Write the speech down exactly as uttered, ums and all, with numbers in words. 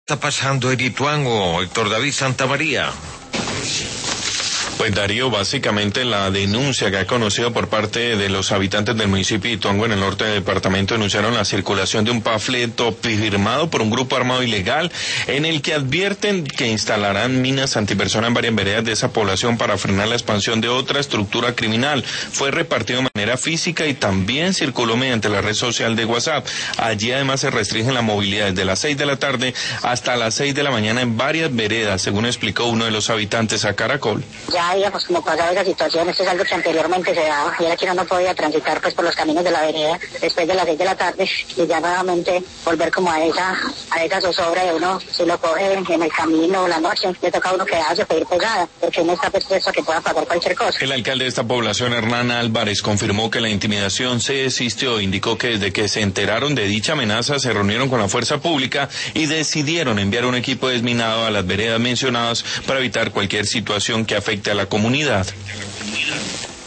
está pasando en Ituango, Héctor David Santamaría? Pues Darío, básicamente la denuncia que ha conocido por parte de los habitantes del municipio de Ituango en el norte del departamento denunciaron la circulación de un panfleto firmado por un grupo armado ilegal en el que advierten que instalarán minas antipersona en varias veredas de esa población para frenar la expansión de otra estructura criminal. Fue repartido de manera física y también circuló mediante la red social de WhatsApp. Allí además se restringe la movilidad desde las seis de la tarde hasta las seis de la mañana en varias veredas, según explicó uno de los habitantes a Caracol. Ya habíamos como pasado esa situación, esto es algo que anteriormente se daba, y era que uno no podía transitar pues por los caminos de la vereda después de las seis de la tarde, y ya nuevamente volver como a esa a esa zozobra de uno, si lo coge en el camino o la noche, le toca a uno quedarse, pedir pegada, porque uno está presto a que pueda pagar cualquier cosa. El alcalde de esta población, Hernán Álvarez, confirmó que la intimidación se desistió. Indicó que desde que se enteraron de dicha amenaza se reunieron con la fuerza pública y decidieron enviar un equipo desminado a las veredas mencionadas para evitar cualquier situación que afecte a la comunidad.